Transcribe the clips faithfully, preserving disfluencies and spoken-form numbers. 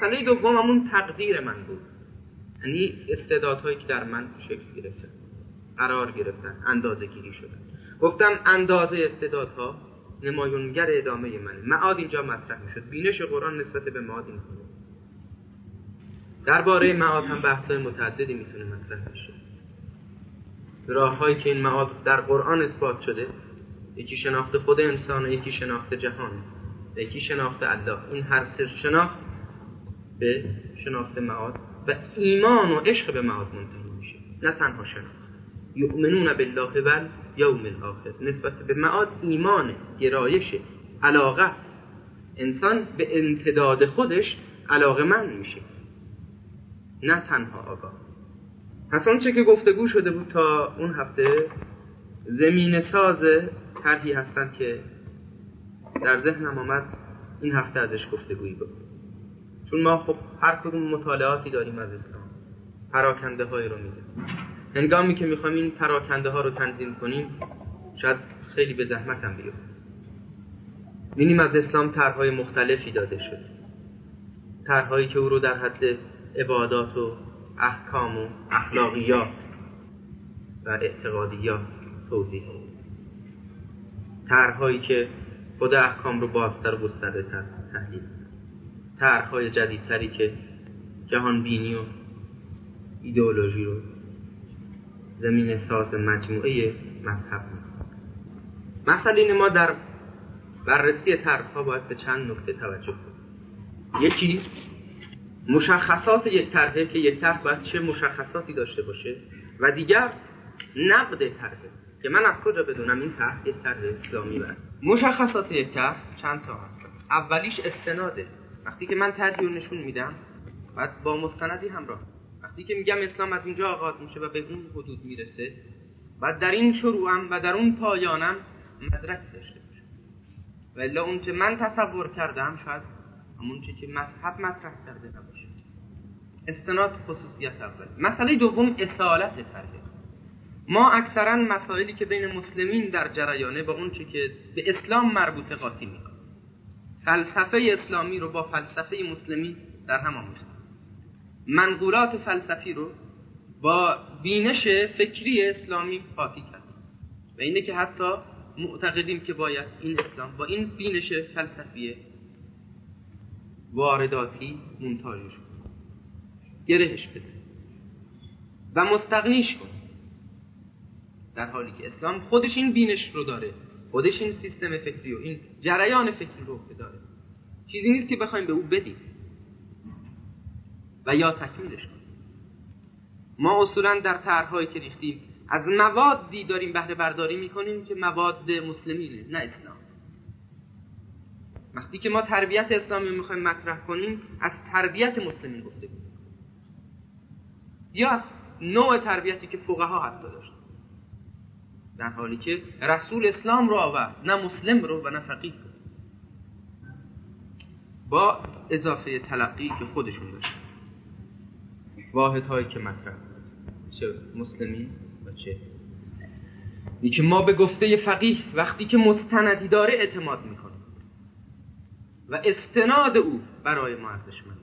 مسئله دوم همون تقدیر من بود، یعنی استعدادهایی که در من شکل گرفتن، قرار گرفتن، اندازه گیری شدن. گفتم اندازه استعدادها نمایانگر ادامه منه. معاد اینجا مطرح میشد، بینش قرآن نسبت به معاد این کنه. درباره معاد هم بحث‌های متعددی میتونه مطرح بشه. راه‌هایی که این معاد در قرآن اثبات شده، یکی شناخت خود انسان، یکی شناخت جهان، یکی شناخت الله. این هر سه شناخت به شناخت معاد و ایمان و عشق به معاد منتهی میشه، نه تنها شناخت. یؤمنون بالله و یوم الاخر، نسبت به معاد ایمان، گرایش، علاقه. انسان به امتداد خودش علاقه‌مند میشه، نه تنها آگاه. پس آنچه که گفتگو شده بود تا اون هفته زمین ساز طرحی هستند که در ذهنم آمد این هفته ازش گفتگویی بود. چون ما خب هر کدوم مطالعاتی داریم از اسلام، پراکنده های رو میدیم. هنگامی که میخوایم این پراکنده ها رو تنظیم کنیم شاید خیلی به زحمت هم بیفته. می‌بینیم از اسلام طرح‌های مختلفی داده شد، طرح‌هایی که او رو در حد عبادات و احکام و اخلاقیات و اعتقادیات توضیح داد، طرح‌هایی که خود احکام رو بازتر و گسترده‌تر تحلیل، طرح‌های جدیدتری که جهان بینی و ایدئولوژی رو زمین ساز مجموعه مذهب می‌سازد. مثلا این ما در بررسی طرح‌ها باید به چند نکته توجه کنیم. یکی مشخصات یک طرحه که یک طرح باید چه مشخصاتی داشته باشه، و دیگر نقد طرحه که من از کجا بدونم این طرح یک طرح اسلامی باشه. مشخصات یک طرح چند تا هست. اولیش استناده. وقتی که من طرحی رو نشون میدم باید با مستندی همراه. وقتی که میگم اسلام از اینجا آغاز میشه و به اون حدود میرسه، بعد در این شروعم و در اون پایانم مدرک داشته باشه. و الا اون که من تصور کردم شاید همون چیزی که مذهب مطرح کرده نباشه. استناد خصوصیت اول. مسئله دوم اصالت طرحه. ما اکثرا مسائلی که بین مسلمین در جریانه با اون چیزی که به اسلام مربوطه قاطی میکنیم. فلسفه اسلامی رو با فلسفه مسلمی در هم آمیختیم. منقولات فلسفی رو با بینش فکری اسلامی قاطی کردیم. و اینه که حتی معتقدیم که باید این اسلام با این بینش فلسفی وارداتی منتاجش کن، گرهش بده و مستغنیش کن، در حالی که اسلام خودش این بینش رو داره، خودش این سیستم فکری و این جریان فکری رو داره. چیزی نیست که بخوایم به او بدیم و یا تکمیلش کنیم. ما اصولا در طرح‌هایی که ریختیم از موادی داریم بهره برداری میکنیم که مواد مسلمینه، نه اسلام. وقتی که ما تربیت اسلامی میخوایم مطرح کنیم از تربیت مسلمین گفته کنیم، یا از نوع تربیتی که فقها حتی داشت، در حالی که رسول اسلام رو آورد، نه مسلم رو و نه فقیه رو، با اضافه تلقی که خودشون داشت، واحدهایی که مطرح چه مسلمین و چه این که ما به گفته فقیه وقتی که مستندی داره اعتماد میکنیم و استناد او برای ما ارزشمند.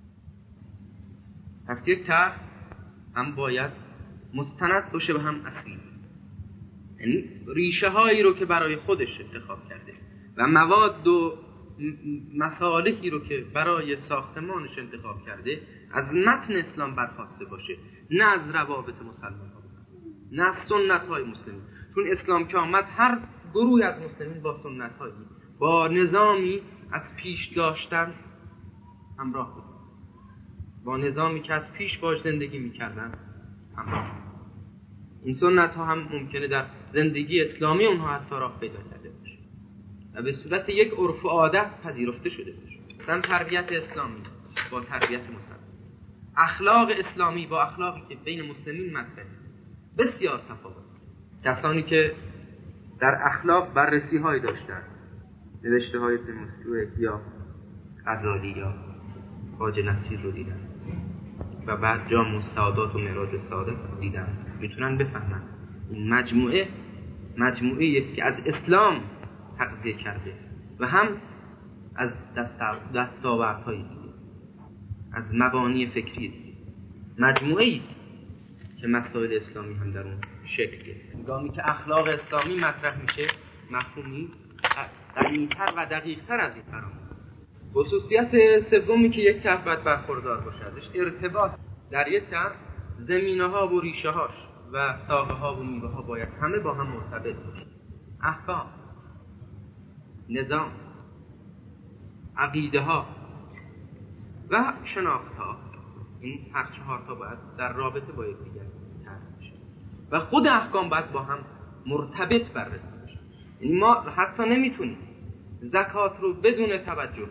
پس یک طرح هم باید مستند باشه و هم اصیل، یعنی ریشه هایی رو که برای خودش انتخاب کرده و مواد و مصالحی رو که برای ساختمانش انتخاب کرده از متن اسلام برخواسته باشه، نه از روابط مسلمان ها، نه از سنت های مسلمین. چون اسلام که آمد هر گروه از مسلمین با سنت هایی، با نظامی از پیش داشتن همراه بود، با نظامی که از پیش باش زندگی میکردن همراه. این سنت ها هم ممکنه در زندگی اسلامی اونها حتی راه پیدا کرده باشه و به صورت یک عرف و عادت پذیرفته شده باشه. مثلا تربیت اسلامی با تربیت مسلمان، اخلاق اسلامی با اخلاقی که بین مسلمین مطرحه بسیار تفاوت. کسانی که در اخلاق بررسی های داشتن، نوشته های تیموسکو یا غزالی یا خواجه نصیر رو دیدن و بعد جام السعادات و معراج السعادت رو دیدن، میتونن بفهمن این مجموعه مجموعه است که از اسلام تغذیه کرده و هم از دستاوردهای دیگه. از مبانی فکری مجموعه ای که مسائل اسلامی هم در اون شکل گرفته. هنگامی که اخلاق اسلامی مطرح میشه مفهومی غنی‌تر و دقیق‌تر از این فراموش. خصوصیت سومی که یک طرف باید برخوردار باشه ازش ارتباط در یک طرف زمینه‌ها و ریشه‌هاش و ساقه‌ها و میوه‌ها باید همه با هم مرتبط باشه. احکام، نظام، عقیده‌ها و شناخت‌ها، این هر چهار تا باید در رابطه با یکدیگر طرح بشه و خود احکام باید با هم مرتبط بررسی بشه. یعنی ما حتی نمیتونیم زکات رو بدون توجه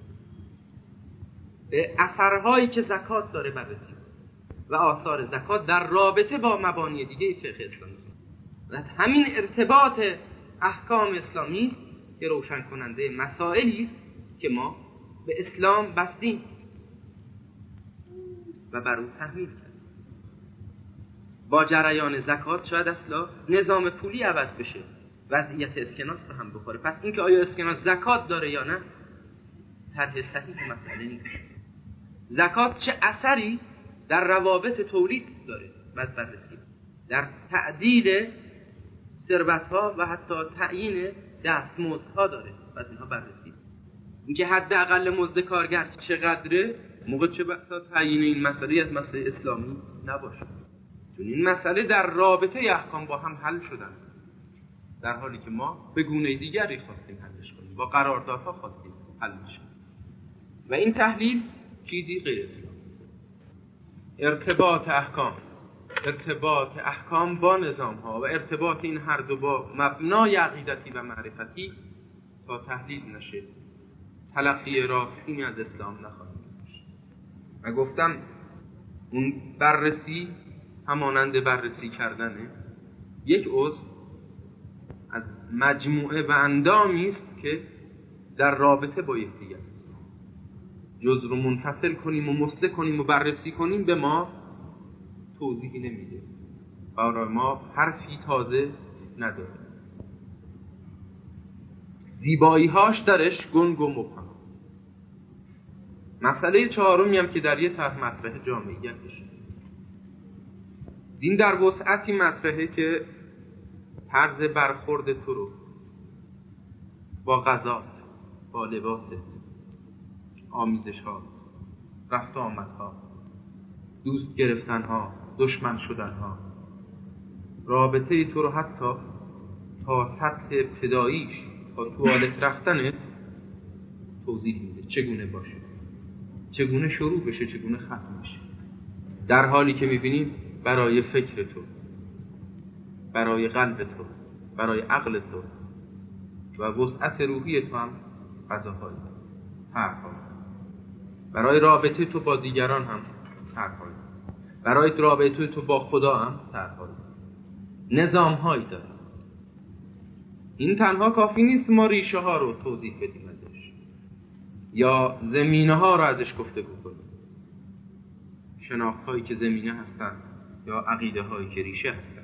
به اثرهایی که زکات داره بررسی و آثار زکات در رابطه با مبانی دیگه فقه اسلامی و همین ارتباط احکام اسلامی است که روشن کننده مسائلی است که ما به اسلام بستیم و بر او تحمیل کردیم. با جریان زکات شاید اصلا نظام پولی عوض بشه، وضعیت اسکناس به هم بخوره. پس اینکه آیا اسکناس زکات داره یا نه طرح صحیح مسئله نیست. زکات چه اثری در روابط تولید داره باید بررسی، در تعدیل ثروت‌ها و حتی تعیین دستمزدها داره باید اینها بررسی. اینکه حداقل مزد کارگر چقدره موقع چه بسا تعیین این مسئله از مسئله اسلامی نباشه، چون این مسئله در رابطه احکام با هم حل شدن، در حالی که ما به گونه دیگری خواستیم حلش کنیم، با قراردادها خواستیم حلش کنیم و این تحلیل چیزی غیر اسلامی. ارتباط احکام ارتباط احکام با نظام ها و ارتباط این هر دو با مبنای عقیدتی و معرفتی تا تحلیل نشه تلقی راستینی از اسلام نخواهیم داشت. و گفتم اون بررسی همانند بررسی کردنه یک عضو از مجموعه و اندامی است که در رابطه با یکدیگر است. جزء رو منفصل کنیم و مسله کنیم و بررسی کنیم به ما توضیحی نمیده، برای ما حرفی تازه نداره، زیبایی هاش درش گنگ و مبهم. مسئله چهارمی هم که در یه طرح مطرحه جامعیتش، دین در وسعتی مطرحه که طرز برخورد تو رو با غذا، با لباس، آمیزش ها، رفت آمد ها، دوست گرفتن ها، دشمن شدن ها، رابطه تو رو حتی تا سطح ابتداییش تا توالت رفتن توضیح میده چگونه باشه، چگونه شروع بشه، چگونه ختم بشه، در حالی که میبینیم برای فکر تو، برای قلب تو، برای عقل تو و وسعت روحی تو هم غذاهایی طرح‌هایی، برای رابطه تو با دیگران هم طرح‌هایی، برای رابطه تو با خدا هم طرح‌هایی، نظام‌هایی داره. این تنها کافی نیست ما ریشه ها رو توضیح بدیم ازش یا زمینه ها رو ازش گفتگو کنیم، شناخت هایی که زمینه هستن یا عقیده هایی که ریشه هستن،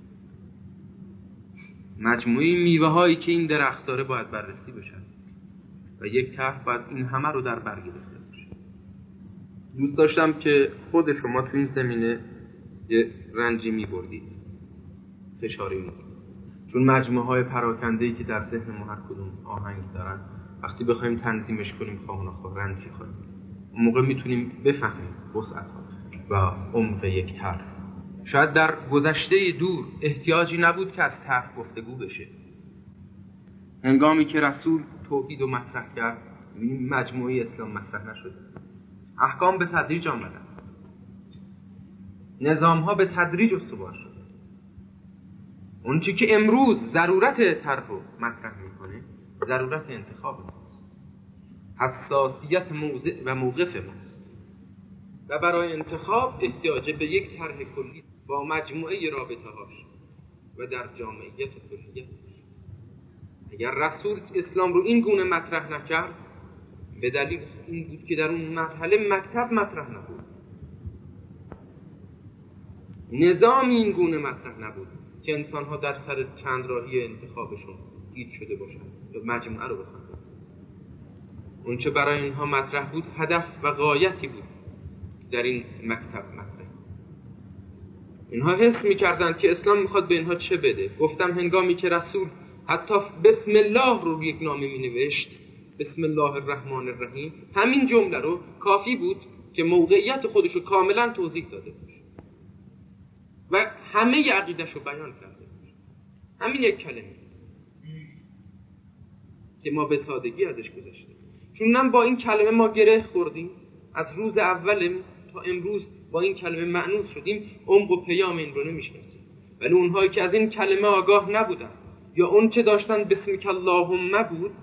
مجموعی میوه هایی که این درخت داره باید بررسی بشن و یک طرح باید این همه رو در بر گرفته باشه. دوست داشتم که خود شما تو این زمینه یه رنجی میبردید، فشاری میدید، چون مجموعه های پراکنده‌ای که در ذهن ما هر کدوم آهنگ دارن وقتی بخوایم تنظیمش کنیم خواه نخواه رنجی خواهیم، اون موقع میتونیم بفهمیم وسعت‌ها و عمق یک طرح. شاید در گذشته دور احتیاجی نبود که از طرح گفتگو بشه. هنگامی که رسول توحید رو مطرح کرد مجموعه اسلام مطرح نشد، احکام به تدریج آمدن، نظام‌ها به تدریج استوار شد. اون چی که امروز ضرورت طرح رو مطرح میکنه ضرورت انتخاب ماست، حساسیت موضع و موقف ماست و برای انتخاب احتیاج به یک طرح کلی با مجموعه رابطه هاش و در جامعیت کلیت. اگر رسول اسلام رو این گونه مطرح نکرد به دلیل این بود که در اون مرحله مکتب مطرح نبود، نظام این گونه مطرح نبود که انسان ها در سر چند راهی انتخابشون گیج شده باشند یا مجموعه رو بخوندن. اون چه برای اینها مطرح بود هدف و غایتی بود در این مکتب مکتب اینها حس می‌کردند که اسلام می‌خواد به اینها چه بده. گفتم هنگامی که رسول حتی بسم الله رو یک نامه می‌نوشت، بسم الله الرحمن الرحیم، همین جمله رو کافی بود که موقعیت خودش رو کاملا توضیح داده بود و همه عقیده‌ش رو بیان کرده بود. همین یک کلمه که ما به سادگی ازش گذشتیم، چون هم با این کلمه ما گره خوردیم، از روز اول تا امروز با این کلمه مأنوس شدیم، عمق و پیام این رو نمی‌شناسیم. ولی اونهایی که از این کلمه آگاه نبودن یا اون چه داشتن بسمک اللهم بود،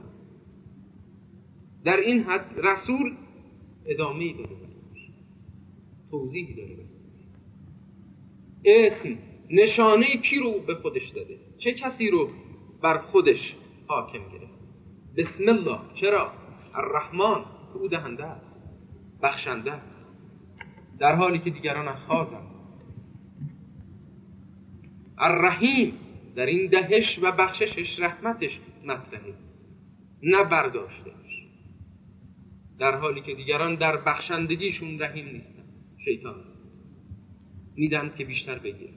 در این حد رسول ادامه‌ای داده بود، توضیحی داده بود. اسم نشانه کی رو به خودش داده؟ چه کسی رو بر خودش حاکم گرفت؟ بسم الله. چرا؟ الرحمن او دهنده است، بخشنده است، در حالی که دیگران خازند. الرحیم، در این دهش و بخششش رحمتش مطرحه، نه برداشتش، در حالی که دیگران در بخشندگیشون رحیم نیستن، شیطان میدن که بیشتر بگیر.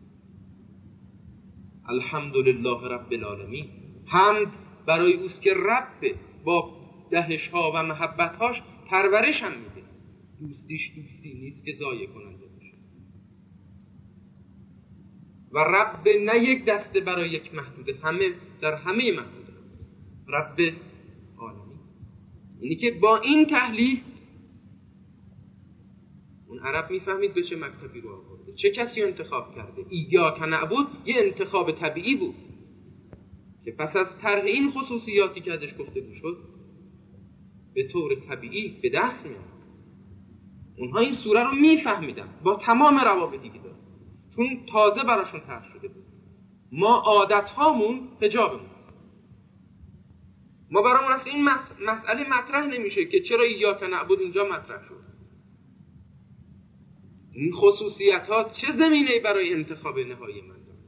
الحمدلله رب العالمین، حمد برای اوست که رب با دهش ها و محبت هاش پرورش هم میده. دوستیش دوستی نیست که ضایع کننده باشه. و رب نه یک دسته برای یک محدوده، همه در همه محدوده. رب عالمین، اینی که با این تحلیل اون عرب میفهمید به چه مکتبی رو آورده، چه کسی انتخاب کرده. ایاک نعبد یه انتخاب طبیعی بود که پس از طرح این خصوصیاتی که ازش گفته شد به طور طبیعی به دست میاد. اونها این سوره رو میفهمیدن با تمام روابطی که داره، چون تازه براشون طرح شده بود. ما عادت هامون حجابمون است. ما برامون اصلا این مسئله مطرح نمیشه که چرا ایاک نعبد اینجا مطرح شد. این خصوصیت ها چه زمینه‌ای برای انتخاب نهایی من داره؟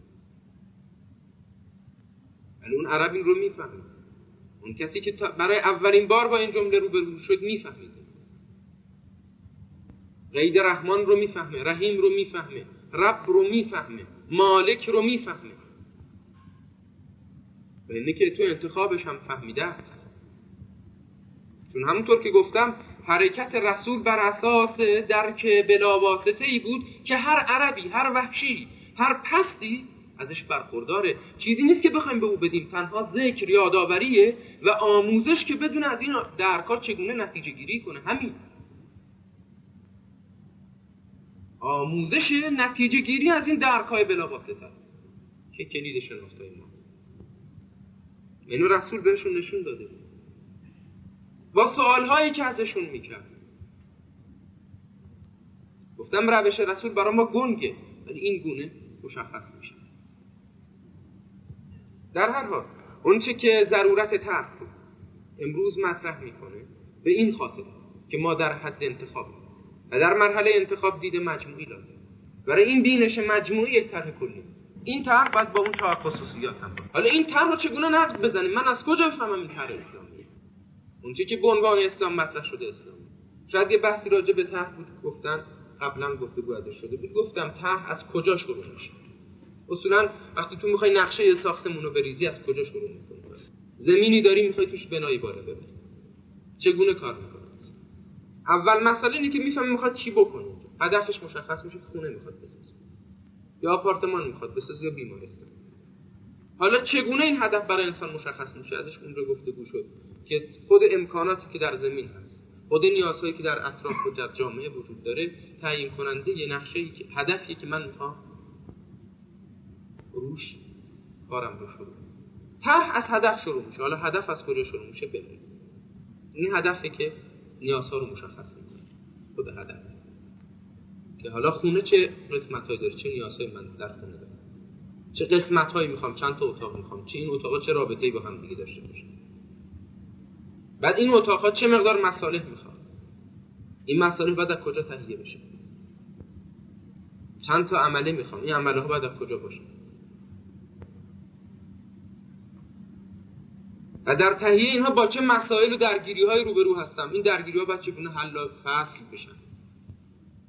یعنی اون عرب این رو میفهمید. اون کسی که برای اولین بار با این جمله روبرو شد میفهمید. قید رحمان رو میفهمه، رحیم رو میفهمه، رب رو میفهمه، مالک رو میفهمه. و اینه که تو انتخابش هم فهمیده است. چون همونطور که گفتم حرکت رسول بر اساس درک بلاواسطه ای بود که هر عربی، هر وحشی، هر پستی ازش برخورداره. چیزی نیست که بخوایم به او بدیم، تنها ذکر، یادآوریه و آموزش که بدون از این درکات چگونه نتیجه گیری کنه. همین آموزش نتیجه گیری از این درکای بلاواسطه است که کلید شناختای ما. اینو رسول بهشون نشون داده با سوالهایی که ازشون میکرد. گفتم روش رسول برای ما گنگه، ولی این گونه مشخص میشه. در هر حال اون چه که ضرورت طرح امروز مطرح میکنه به این خاطر که ما در حد انتخاب و در مرحله انتخاب دید مجموعی لازم. برای این بینش مجموعی یک طرح کلی، این طرح باید با اون چهار خصوصیات هم باشه. حالا این طرح رو چگونه نقد بزنیم؟ من از کجا بفهمم این طرح اسلامیه؟ اون چه که به عنوان اسلام مطرح شده اسلام. شاید یه بحثی راجع به طرح بود، گفتن قبلا گفتگو ازش شده بود. گفتم طرح از کجا شروع میشه؟ اصولا وقتی تو میخوای نقشه یه ساختمون رو بریزی از کجا شروع میکنی؟ زمینی داری میخوای توش بنایی باره ببری، چگونه کار میکنی؟ اول مسئله اینه که میفهمی میخواد چی بکنه. هدفش مشخص میشه، خونه میخواد بسازه یا آپارتمان میخواد بسازه یا بیمارستان. حالا چگونه این هدف برای انسان مشخص میشه؟ ازش اونجا گفتگو شد که خود امکاناتی که در زمین هست، خود نیازهایی که در اطراف و جامعه وجود داره تعیین کننده یه نقشه‌ای که هدفی که من میخوام روش کارم رو شروع. طرح از هدف شروع میشه. حالا هدف از کجا شروع میشه؟ ببین این هدفی که نیازها رو مشخص میکنه. خود هدف که حالا خونه چه قسمت‌هایی داره، چه نیازهایی من در خونه دارم، چه قسمت‌هایی میخوام، چند تا اتاق میخوام، چه این اتاقا چه رابطه‌ای با هم دیگه داشته باشه. بعد این اتاقا چه مقدار مصالح میخوام، این مصالح باید از کجا تهیه بشه، چند تا عمله میخوام، این عمله ها باید از کجا باشه. و در تهیه اینها با چه مسائل و درگیری‌های روبرو هستم، این درگیری‌ها باید چگونه حل و فصل بشن.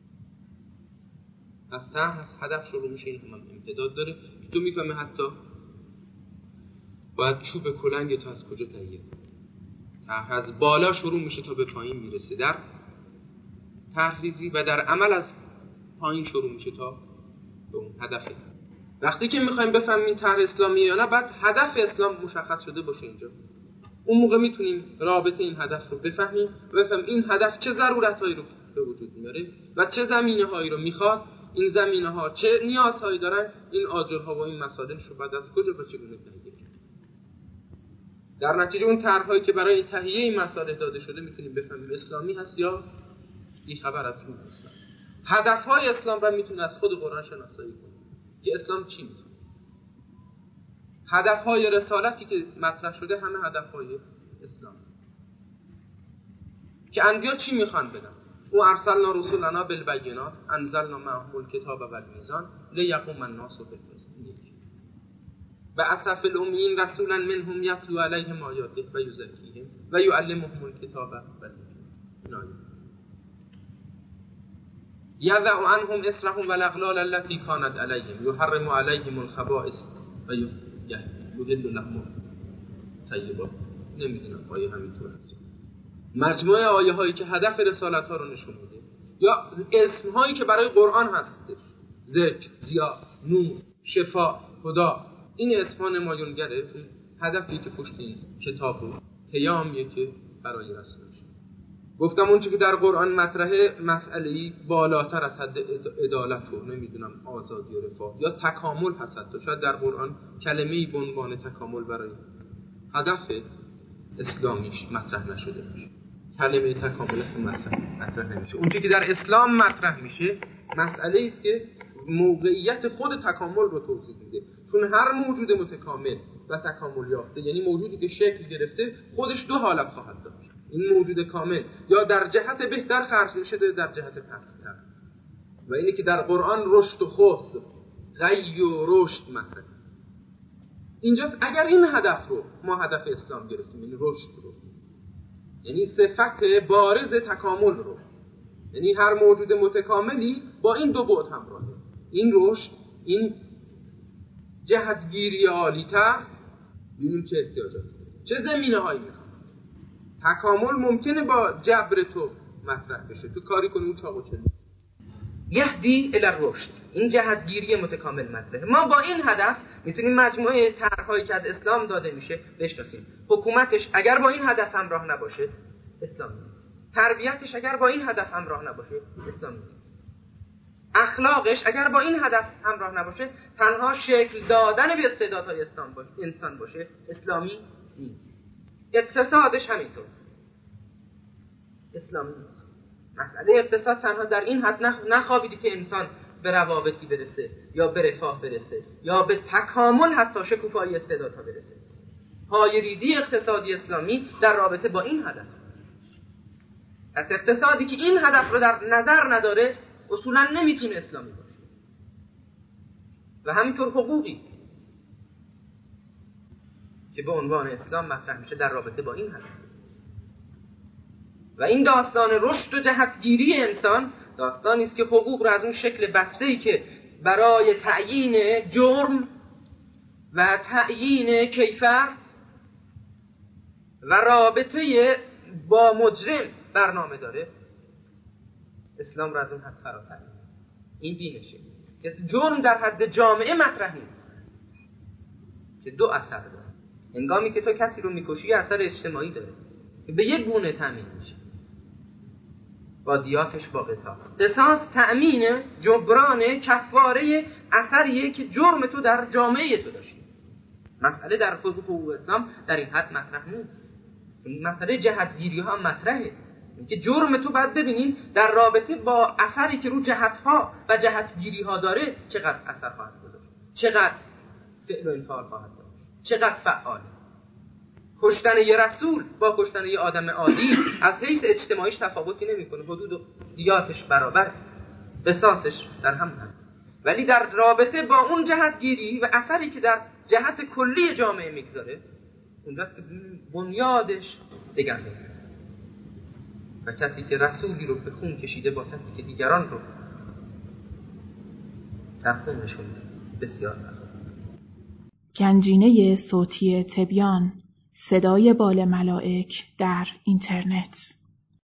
از طرح از هدف شروع میشه، این هم امتداد داره. تو میفهمه حتی باید چوب کلنگ تو از کجا تهیه کنی. طرح از بالا شروع میشه تا به پایین میرسه در طرح‌ریزی و در عمل از پایین شروع میشه تا به اون هدف. وقتی که میخوایم بفهمیم طرح اسلامی یا نه، بعد هدف اسلام مشخص شده باشه اینجا. اون موقع میتونیم رابطه این هدف رو بفهمیم و بفهمیم این هدف چه ضرورتهایی رو به وجود میاره و چه زمینه‌هایی رو میخواد. این زمینه‌ها چه نیازهایی دارن، این آجرها و این مسائلش رو بعد از کجا و چگونه تهیه کنیم. در نتیجه اون طرح‌هایی که برای تهیه این مسائل داده شده میتونیم بفهمیم اسلامی هست یا بی خبر از اون اسلام. هدف‌های اسلام رو میتونیم از خود قرآن شناسایی کنیم که اسلام چی می‌خواد. هدف‌های رسالتی که مطرح شده همه هدف‌های اسلام که انبیا چی میخوان بدن. و ارسلنا رسولنا بالبینات انزلنا معهم الکتاب والمیزان لیقوم الناس بالقسط. بعث فی الامین رسولا منهم یتلو علیهم آیاته و یزکیهم و یعلمهم الکتاب والحکمة یضع عنهم اصرهم والاغلال التي كانت علیهم یحرم علیهم الخبائث و یحل لهم الطیبات. نمیدونم آیه همینطور هست. مجموعه آیه هایی که هدف رسالت ها رو نشون میده یا اسم هایی که برای قرآن هست، ذکر، ضیا، نور، شفا، خدا، این اسم ها نمایانگره هدفی که پشت این کتاب و پیامیه که برای رسول میشه. گفتم اون چیزی که در قرآن مطرحه مسئله‌ای بالاتر از حد عدالت و نمیدونم آزادی و رفاه یا تکامل هست. حتی شاید در قرآن کلمه‌ای به عنوان تکامل برای هدف اسلامیش مطرح نشده باشه. کلمه تکامل مطرح مطرح نمیشه. اون چیزی که در اسلام مطرح میشه مسئله است که موقعیت خود تکامل رو توضیح میده. چون هر موجود متکامل و تکامل یافته، یعنی موجودی که شکل گرفته، خودش دو حالت خواهد داشت. این موجود کامل یا در جهت بهتر خرج میشه در جهت پست‌تر. و اینه که در قرآن رشد و خسر، غی و رشد مطرح. اینجاست اگر این هدف رو ما هدف اسلام گرفتیم، یعنی رشد رو، یعنی صفت بارز تکامل رو، یعنی هر موجود متکاملی با این دو بعد همراهه، این رشد، این جهتگیری عالی‌تر، ببینیم چه احتیاجاتی داره، چه زمینه‌هایی میخواد. تکامل ممکنه با جبر تو مطرح بشه، تو کاری کنی اون چاق و چله. یهدی الی الرشد، این جهتگیری متکامل مطرحه. ما با این هدف میتونیم مجموعه طرح‌هایی که از اسلام داده میشه بشناسیم. حکومتش اگر با این هدف همراه نباشه اسلامی نیست. تربیتش اگر با این هدف همراه نباشه اسلامی نیست. اخلاقش اگر با این هدف همراه نباشه، تنها شکل دادن به استعدادهای انسان باشه انسان باشه اسلامی نیست. اقتصادش همینطور اسلامی نیست. مسئله اقتصاد تنها در این حد نخوابیدی که انسان به روابطی برسه یا به رفاه برسه یا به تکامل حتی شکوفایی استعدادها برسه. پای ریزی اقتصادی اسلامی در رابطه با این هدف. از اقتصادی که این هدف رو در نظر نداره اصولا نمیتونه اسلامی باشه. و همینطور حقوقی که به عنوان اسلام مطرح میشه در رابطه با این هدف. و این داستان رشد و جهتگیری انسان داستانی است که حقوق رو از اون شکل بسته‌ای که برای تعیین جرم و تعیین کیفر و رابطه با مجرم برنامه داره، اسلام رو از اون حد فراتر این بینشه که جرم در حد جامعه مطرح نیست که دو اثر داره. هنگامی که تو کسی رو میکشی اثر اجتماعی داره که به یک گونه تامین میشه با دیاتش با قصاص. قصاص تأمین جبران کفاره اثریه که جرم تو در جامعه تو داشتی. مسئله در حقوق اسلام در این حد مطرح نیست. این مسئله جهتگیری ها مطرحه که جرم تو باید ببینیم در رابطه با اثری که رو جهتها و جهتگیری ها داره چقدر اثر خواهد گذاشت، چقدر فعل و انفعال خواهد داشت، چقدر فعال. کشتن یه رسول با کشتن یه آدم عادی از حیث اجتماعیش تفاوتی نمیکنه، حدود و دیاتش برابر، قصاصش در هم هست. ولی در رابطه با اون جهتگیری و اثری که در جهت کلی جامعه میگذاره اونجاست که بنیادش دگرگونه. و کسی که رسولی رو به خون کشیده با کسی که دیگران رو تقویم نشون میده. بسیار تقویم. گنجینه صوتی تبیان، صدای بال ملائک در اینترنت.